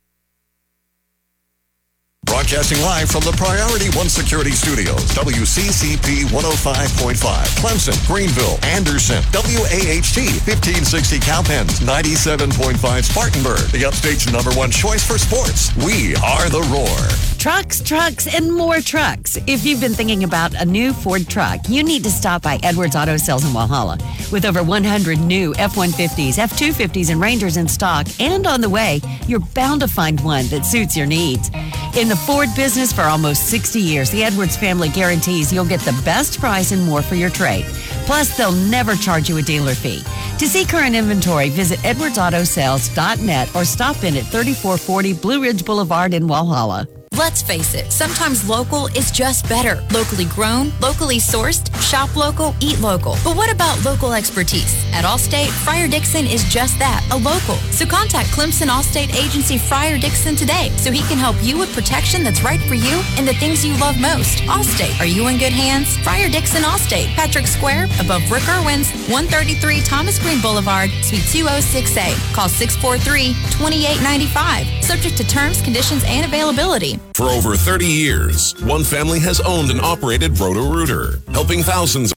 Broadcasting live from the Priority One Security Studios, W C C P one oh five point five, Clemson, Greenville, Anderson, W A H T, fifteen sixty Cowpens, ninety-seven point five Spartanburg, the Upstate's number one choice for sports. We are the Roar. Trucks, trucks, and more trucks. If you've been thinking about a new Ford truck, you need to stop by Edwards Auto Sales in Walhalla. With over one hundred new F one fifties, F two fifties, and Rangers in stock and on the way, you're bound to find one that suits your needs. In the Ford business for almost sixty years, the Edwards family guarantees you'll get the best price and more for your trade. Plus, they'll never charge you a dealer fee. To see current inventory, visit edwards auto sales dot net or stop in at thirty-four forty Blue Ridge Boulevard in Walhalla. Let's face it, sometimes local is just better. Locally grown, locally sourced, shop local, eat local. But what about local expertise? At Allstate, Friar Dixon is just that, a local. So contact Clemson Allstate Agency Friar Dixon today so he can help you with protection that's right for you and the things you love most. Allstate, are you in good hands? Friar Dixon Allstate, Patrick Square, above Rick Irwin's, one thirty-three Thomas Green Boulevard, Suite two oh six A. Call six four three, two eight nine five. Subject to terms, conditions, and availability. For over thirty years, one family has owned and operated Roto-Rooter, helping thousands